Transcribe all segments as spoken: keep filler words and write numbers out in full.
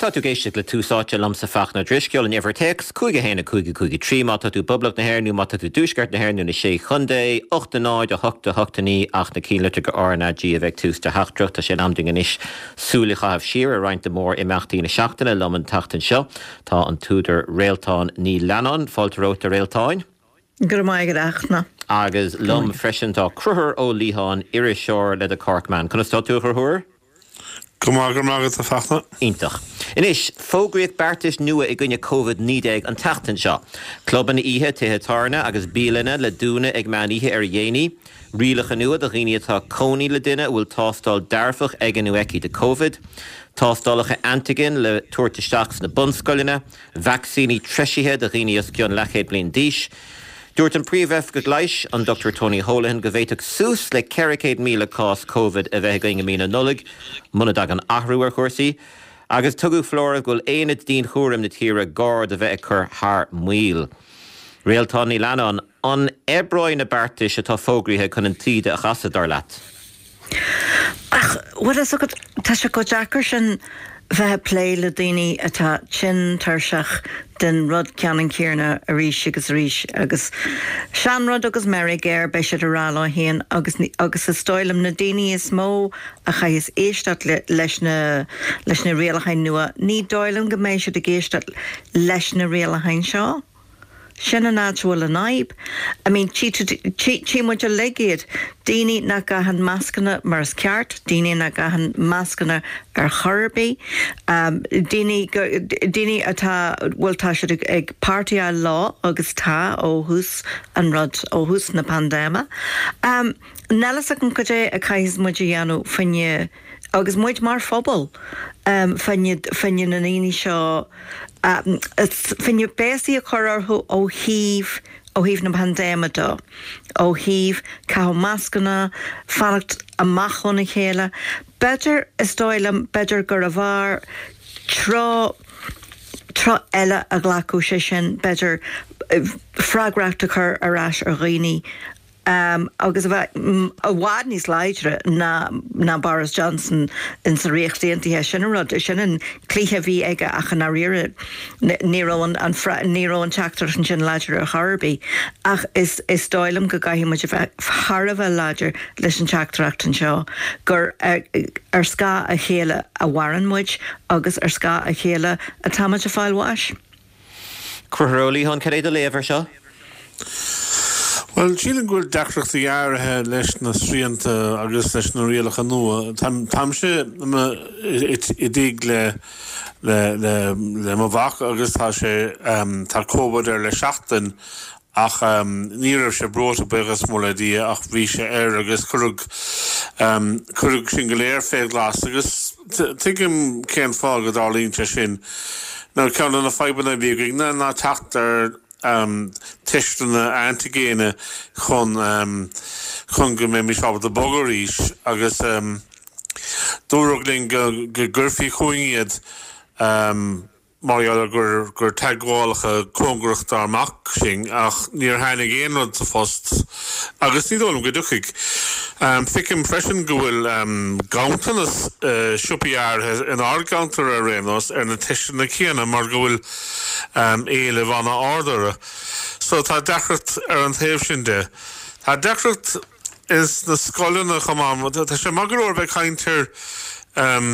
Tá tú géiste le túsáte lamsa fach na drisceol an evertex, cúige héna cúige cúige trí má tú bublach na hairnú má tú dúsgart na hairnú na sé chundé, ochta náid a hochta hochtaní ach na cílete go ána dí a bheith tús de hachtrucht a sé amding inis súla chahabh siar a roiint de mór imachtaí na seachtainna loman tachtan seo, tá an túidir réaltáin ní leanan, fáilteóta réaltáin. Gur mai gradachna. Agus lum freisin tá cruthar ó líháin iris seoir le a Corkman. Conna tá tú chuthúr? Gomá gur mágad a fachna. Ítach. Inis, fógraíoch beartais nua i gcuine COVID nídéag an tachtan seo. Cluban ihe tithe tarna agus bílanna le dúna ag maníthe ar dhéanaí. Rialacha nua a riine atá cónaí le duine bhfuil tástáil dearfach ag an nuaici de COVID. Tástálacha antigen le tuairteisteach na bunscoilina. Vaccíní treisithe a riine os cionn lechéad bliain díis. Dúirt an príomhheith go gleish an Doctor Tony Holohan go bhféiteach sús le ceiricéad míle cás COVID a bheith going mína nullig, munadag an ahrúar chuirsaí, agus tugu flóra gúil éad dín chúram na tíre gard a bheith chur thar muil. Réaltá ní leanan an ebráin na beartais atá fógraithe chun an tíide a chasadar leat. Ach, what is it? Tá sé go deacair sin bheith plé le daoine atá sin tarseach den rud ceann céarna a ríis agus ríis agus sean rud agus Mary Gare bei sé ará héan agus agus is stoilm na daoine is mó a cha is éisteat leis na leis na réalachain nua ní dóilm go méid se de géisteat leis na réalachain seo. Sin an áúil a naib. I mean, tí muid a legéad, daoine na gahan mascana mar is ceart, daoine na gahan mascana ar chorbaí, um, daoine atá bhfuil tá si ag pártaí lá agus tá ó hús an rud ó hús na pandéma. Um, Nelas ag an codé a caiis muid a dhéanú fanne agus muid mar phobal um, fanne na naoine seo Um, finne béí a chorarthú ó híh ó híh na pandéma dó. Ó híh cá mascana, fannacht amach na chéile. Beidir is dóilem beidir gur a bhar trá trá eile a ghlacu sé sin beidir freagracht a chur arás ar riine. Um, agus a bhhad níos leidre na, na Boris Johnson in sa réachtaíontithe sin rud sin an clíthe bhí aige ach an aríire níró an níró an teachtar an sin leidir a Harby ach is is dóilm go gaithí muid a bheith Harbh leidir leis an teachtarachta an seo gur ar, ar scá a chéile a waran muid agus ar scá a chéile a táid a fáilháis. Cruthrólaí hon cad é do léamhar seo? Well, sílan gúil deachreachta dheartha leis na sríanta agus leis na réalacha nua. Tam sé i dtí le le mo bhach agus tá sé tá cóbad ar le seachtain ach níor sé bróta begus móla dí ach bhí sé air agus curug curug sin go léir fé glas agus tuigim céan fáil go dálínte sin. Ná ceann na feibanna bhíigh na ná teachtar Um, tistana antigéine chun um, chun go mé mis fábal a bogaríis agus um, dúrugling go gurfií chuingiad um, mariaala gur gur teaghálacha cóngracht armach sin ach níor hánig éonrad sa fost agus ní dólam go duchaig. Um, Ficim freisin go bhfuil um, gauntanas uh, siúpiar in ardgantar a rénos ar na tistana chéana mar go bhfuil um, éile bhana ardara. So tá dechart ar an taobh sin de. Tá dechart is na scoilena chamam, tá sé magur bheith chaintir um,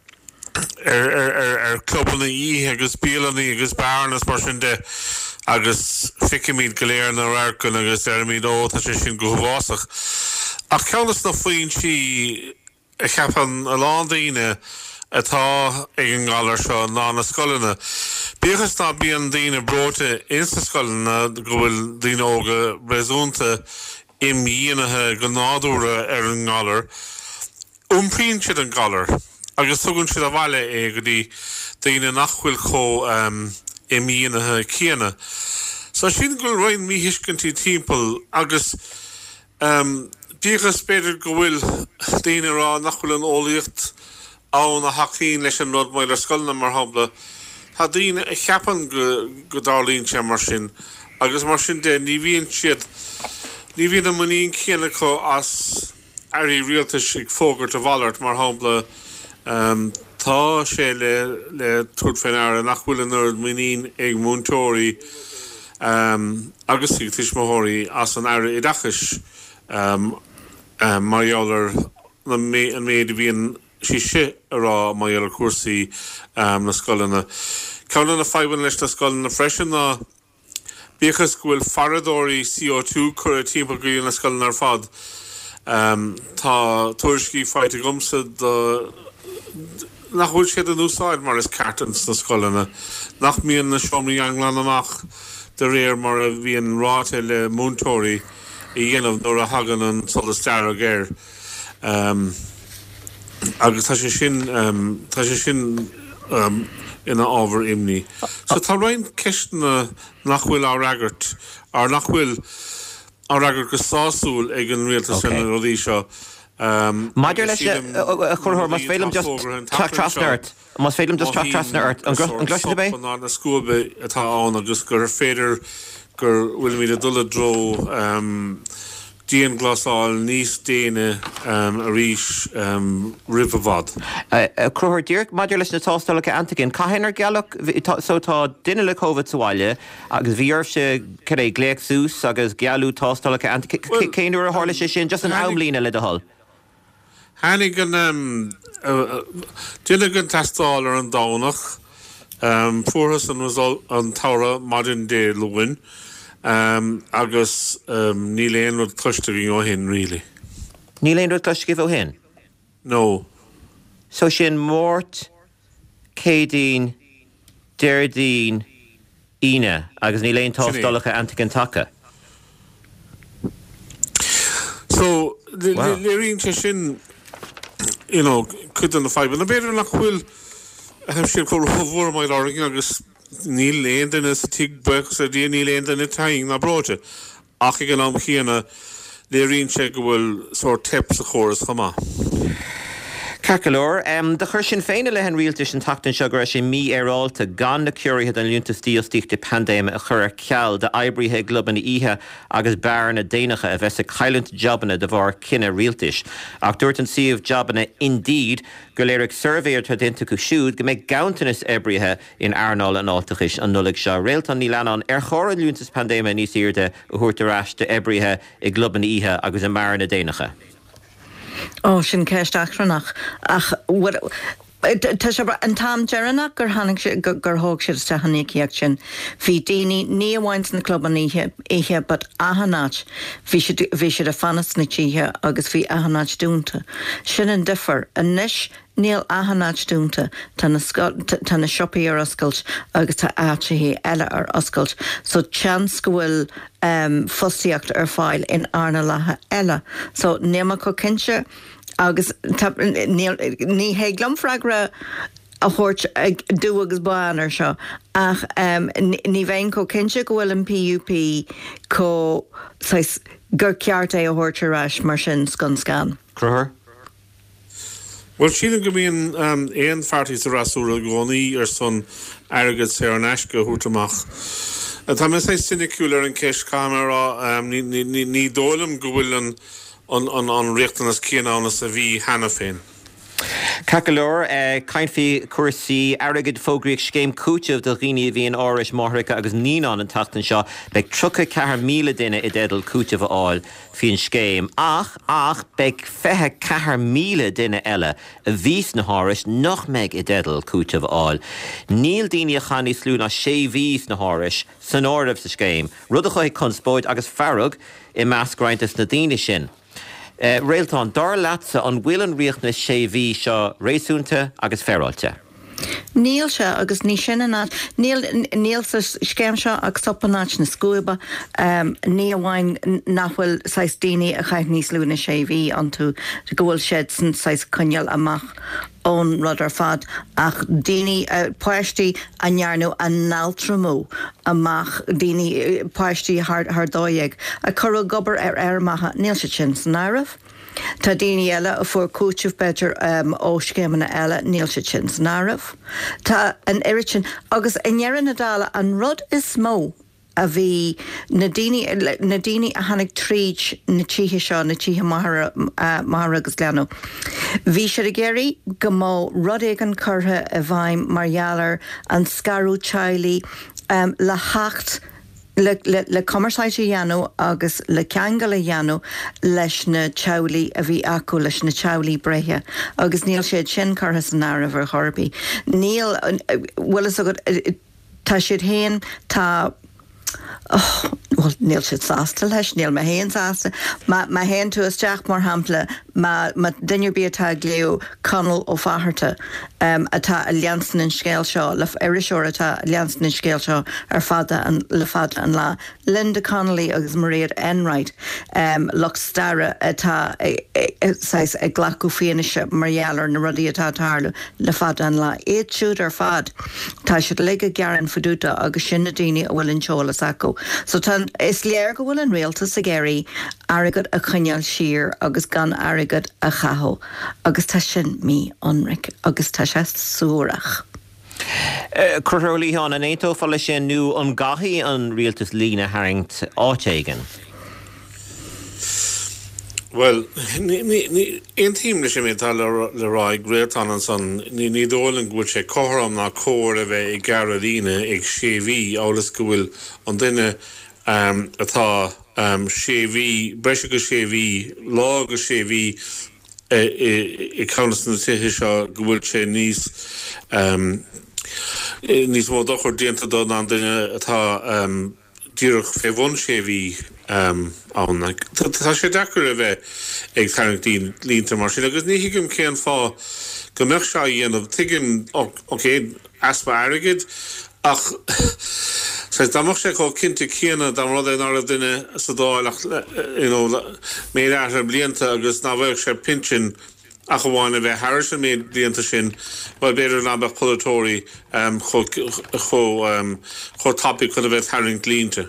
ar ar ar ar clubanna íthe agus bíalaní agus bearnas mar sin de agus ficimíd go léir na racan agus ermíd ó tá sé sin go bhásach. Ach ceannas na faoin si a cheapan a lándaine atá ag an gálar seo ná na scoilena. Bíchas ná bíon daoine bróta insta scoilena go bhfuil daoine óga réasúnta imdhíonathe go nádúra ar an gálar. Umpríonn siad an gálar agus tugann siad a bhaile é go dtí daoine nachhfuil có um, imdhíonathe céanna. So sin go roiinn míhiiscintí timpeall agus um, bíchas beidir go bhfuil daoine rá nachhfuil an ólaíocht án a haín leis an rud maiile scoilna mar habla. Tá daoine a cheapan go, go dálínte mar sin agus mar sin de ní bhíonn siad ní bhíon an muíon chéanna có as airí rialtas ag fógart a bhallart mar habla um, Tá sé le le tuair féin air nach bhfuil an nerd muoín ag múntóirí um, agus sí tuismóthirí as an air i dachas um, um, marheallar na mé an méad bhíon sí sé ará marheallar cuasaí um, na scolanna. Ceanna na fáibhan leis na scolanna freisin na bíchas go bhfuil faradóirí C O two chur a timp go na scolanna ar fad. Um, tá tuairiscí fáite gomsa do nach bhfuil siad an úsáid mar is cartans na scolanna. Nach míon na seomraí anglan amach de réir mar a bhíon ráte le múntóirí i dhéanamh nuair a hagan an solas deara géir. Um, agus tá sé sin um, tá sé sin um, ina ábhar imní. So tá roinn ceistena nach bhfuil á ragart ar nach bhfuil á ragart go sáúil ag an rialtas sin an rodí seo. Um, Maidir leis churthór mas félim just trasnart. Mas félim just trasnart. An gluisin bé? An na scúbe atá an agus gur féidir gur bhfuil míad a dul a dro um, díon glasáil níos déine um, a rís um, ribhavad. Cruthór Dirk, maidir leis na tástálacha antigin, caihénar gealach so tá duine le COVID sáile agus bhíorh se cad é gléic sús agus gealú tástálacha antigin. Céanú a hála sé sin just an amlína le do hall. Hannig an um, uh, duine an testáil ar an dánach um, fuarthas an result an tára maidin dé luin um, agus um, ní léon rud cluiste go hin really. Ní léon rud cluiste go hin? No. So sin mórt, cédín, deirdín, ine agus ní léon tástálacha antigin tacha. So léiríonn sé sin you know, could on the five and a better nach will I'm sure call over my darling agus Neil Land and as tig box a Neil Land and a tying na broche ach gan am chiana léiríonn sé go bhfuil sort tips a chorus chama. Cacalor, um, de chur sin féine le hen rialtas an tatan seo gur sé mí aráilta gan na curiúthe an lúnta stíostíocht de pandéime a chur a ceall de aibrithe globan na ihe agus bear na déanacha a bheits a chailant jobbanna de bhar cinenne rialtas. Ach dúirt an siomh jobbanna Indeed go léirigh survéir tá dinta go siúd go méid gaantanas aibrithe in airnáil an áltachis an nullig seo. Réaltan ní leanán ar chóir an lúntas pandéime níos irde a thuirtarás de aibrithe i globan na ihe agus a bear na déanacha. Oh, sin ceist achrannach. Ach, tá sé an tam dearannach gur hannig gur thóg siad sa haníciacht sin. Bhí daoine ní amhaint na cluban ihe, ihe but ahanát. Bhí siad a fanas na títhe agus bhí ahanát dúnta. Sin an differ, an niis níl ahanát dúnta tá na siopaí ar oscailt agus tá áitrithe eile ar oscailt. So chans go bhfuil um, fosíocht ar fáil in airna latha eile. So néma go cinse agus ní hé glomfragra a thuirt ag dú agus báanar seo ach um, ní bhain có cinse go bhfuil an P U P có gur ceart é a thuirteráis mar sin scan scan. Cruthór? Well, sílan go bhíon um, éon fartí sa rasúra gcónaí ar son airgad sé an eisce thuirtamach. Tá me sé sinnicúlar an ceis camera um, ní, ní, ní, ní dólam go bhfuil an an an an riachtanas cíanánas a bhí hena féin. Cacalor, uh, cainfí cuasaí airgad fógraíoch scéim cúteamh do dhaoine bhíon áras máthracha agus níán an tatan seo beag trucha ceathair míle duine i ddédal cúteamh áil faoin scéim. Ach, ach, beag fethe ceathair míle duine eile a bhís na háras nach meid i ddédal cúteamh áil. Níl daoine a chaní slú na sé bhís na háras san áireamh sa scéim. Rud a chuid conspóid agus fearrug i meascraintas na daoine sin. Uh, Réaltán, dar leatsa an bhfuil an riachna sé bhí seo réasúnta agus fearáilte. Níl se agus ní sin an níl níl sa scéim seo agus sopanáit na scúba um, ní amháin nachhfuil sais daoine a chaith níos lúna sé bhí an tú gohfuil siad san sais conial amach ón rud ar fad ach daoine uh, páistí a nearnú a náltramú amach daoine páistí th dóigh a chur gobar ar air maithe níl se sin san áireamh. Tá daoine eile a fuair cúteamh beidir um, ó scéimeanna eile níl sé sin san áireamh. Tá an iritin agus a nnéan na dála an rud is mó a bhí na daoine a tháinig tríd na títhe seo na títhe maithre agus leanú. Bhí sé a géirí go mó rud ag an curtha a bhaim margheallar an scarú teilí um, le hacht le, le, le commerceáide dhéanú agus le ceangal a dhéanú leis na teamhlaí a bhí acu leis na teamhlaí breithe agus níl siad sin curtha san áireamh ar Chorbaí. Níl bhfuil is agad tá siad héin tá Oh, well, níl siad sásta leis, níl ma héin sásta. Ma, ma héin tú isteach mar hampla, ma, ma duine bí atá gléú conal ó fáharta um, atá a leansan in scéil seo, le iriseoir atá a leansan in scéil seo ar fada an, le fada an lá. Linda Connolly agus Maria Enright um, loch stara atá ag glacu féinise margheallar na rudí atá tarlu le fada an lá. Éad siúd ar fad, tá siad lige gearan fadúta agus sin na daoine a bhfuil an seolas acu. So tan is léir go bhfuil an réaltas a géirí airgad a chuineal siar agus gan airgad a chathó agus tá sin mí onric agus tá sé súrach. Curtholíán an étó fáil sin nu an gathí an rialtas lína haingt áitéigen. Well, ein tíim lei sé mé tal le rá gréaltán an san ní dólan go sé choram ná cóir a bheith ag garadíine ag séví álas go bhfuil an duine um, atá um, séví, breise go séví, lá go séví i canas na tithe seo go bhfuil sé níos um, níos mó dochar déanta don an duine atá um, díreach féhhain séví um, an tá sé dachar a bheith ag tarintí línta mar sin agus ní hiigim céan fá go meach seo dhéanamh tuigim oké aspa airgid ach sé dámach sé có cinnte chéana dá rud é nar duine sa dáach mé ar blianta agus ná bheith sé pinsin a goháin a bheith Harris mé blianta sin bhil beidir ná bheith polatóí um, cho, cho, um, cho topic chun a bheith haring línta.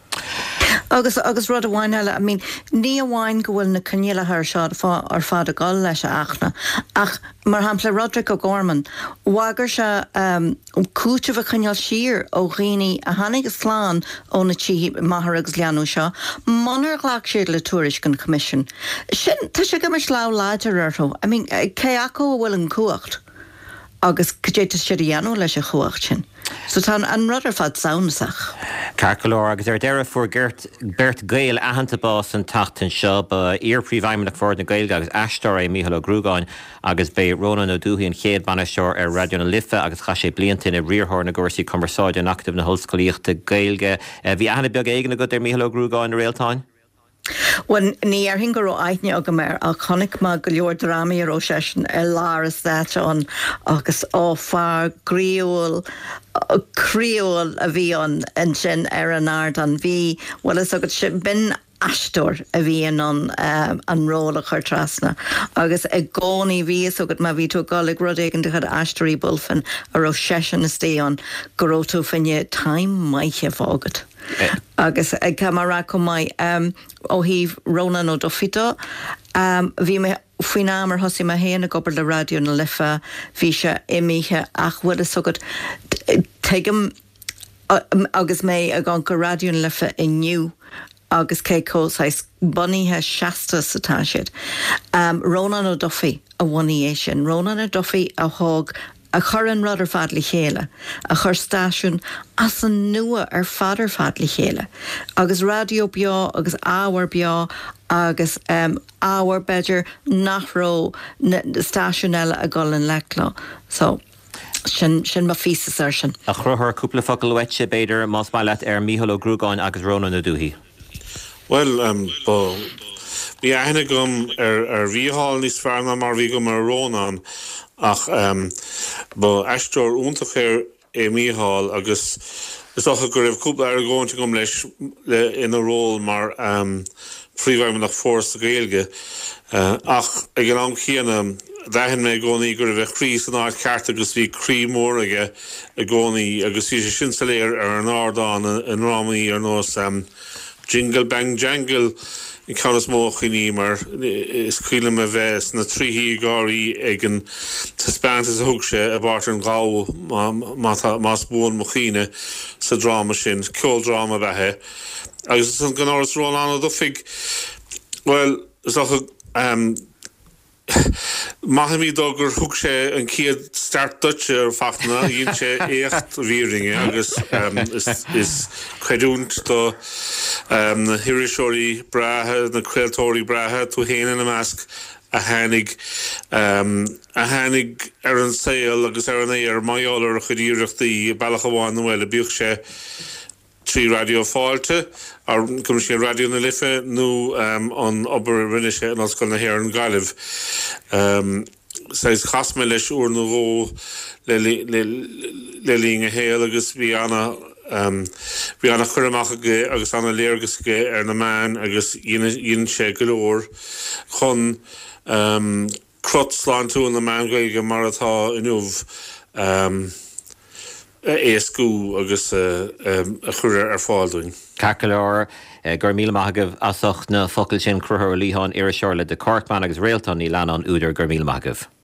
Agus agus rud a bháin eile, I mean, ní a bháin go bhfuil na coniile ar seád ar fád a gáil leis a achna. Ach mar hampla Roderick O'Gorman, wagar se um, cúte bh coniil siar ó ghaoine a hanig is sláán ó na tí maithre agus leanú seo, manar ghlac siad le túris gan commission. Sin tá sé go mar slá láidir arthó. I mean, cé acu bhfuil an cuacht agus céitas siad a dhéanú leis a chuacht sin. So tá an rud ar fad saonasach. Carcolór agus ar deire fuair Bert Gael ahananta bás an tachtain seo ba iarpríomhhaimimeach ford na Gaeilge agus eistóir é Mícheál Ó Grúgáin agus bé Ronan O'Dúthaí an chéad banaisteoir ar Radio na Lifa agus cha sé bliantain i riorthóir na gcomharsaí conversáide an active na hoscoilíochta Gaeilge. Bhí ahanana beag éigean a go ar Mícheál Ó Grúgáin na réaltáin? When ní ar hin go ró aithne aga mer a chonig má go leor drama ar ó sesin ar láras on agus ó far gríúil críúil a bhí an an sin ar an ard an bhí well is agad si bin astor a bhí an um, an róla chuir trasna agus ag gcónaí bhí agad má bhí tú gálig rud éigean de chud astorí bulfin ar ó sesin is tíon go ró tú finne taim maiche fágad. Eh. Agus ag camara go mai um, ó híh Ronan O'Duffy um, bhí me faoin amar hosí ma héana gobar le radio na Lifa bhí se imíthe ach bhfuil is agad teigem agus mé a gan go radio na Lifa inniu agus cé cósáis buníthe seasta satá siad. Um, Ronan O'Duffy a bhaí é sin. Ronan O'Duffy a thug a chur an rud ar fad le chéile, a chur stáisiún as an nua ar fad ar fad le chéile. Agus radio beá, agus áhar beá, agus um, áhar beidir nachró na stáisiún eile a gáil an leclá. So, sin sin ma físas ar sin. A chruthar cúpla focail leite beidir más mai leat ar Mícheál Ó Grúgáin agus Ronan O'Dúthaí. Well, um, bo, bhí aithne gom ar, ar bhíhall níos fearna mar bhí gom ar Rónan ach um, bo eistóir úntach ar é Mícheál agus is ocha go raibh cúpla ar gcóinte gom leis le ina ról mar um, príomhhaimimeach fóras na Gaeilge uh, ach ag an am chéana dahan mé gcónaí gur bheith chrí san áid ceart agus bhí chrí mór aige a gcónaí agus bhí sé sin sa léir ar an ardán an rámaí ar nós um, Jingle Bang Jangle in Canas Moch in Emer is Quilum Aves, na Trihi Gori Egan to band is a hook sé a bar an gá mas bún mochine sa drama sin, ceol drama bethe. Agus an gan áras rán an do fig, well, is um, Mahamí dogur hook sé an ciad start Dutch ar fachna, ín sé écht víringe, agus um, is, is creúnt do um, na hirisóí brathe, na creatóí brathe, tú héana na measc a hánig um, a hánig ar an saoil agus ar an é ar maiálar a chudíireachtaí bailach amháin na bhfuil a bíoch sé trí radio fáilte, ar cum sé radio na lifa nó um, an obair rinne sé an oscail na hhéir an Gaillimh. Um, Sais chasme leis úr na ró le líng a héal agus bhí anna um, bhí anna churamach aige agus anna léargus aige ar na man agus íon sé golóir chun um, crot slán tú na man gaige mar atá inúmh um, éascú agus uh, um, a chuir ar fáilúin. Cacaláir gur míle maithagah asach na focail sin cruthir líthán ar seirla de Corkman agus réaltaí lean an úidir gur míle maithagah.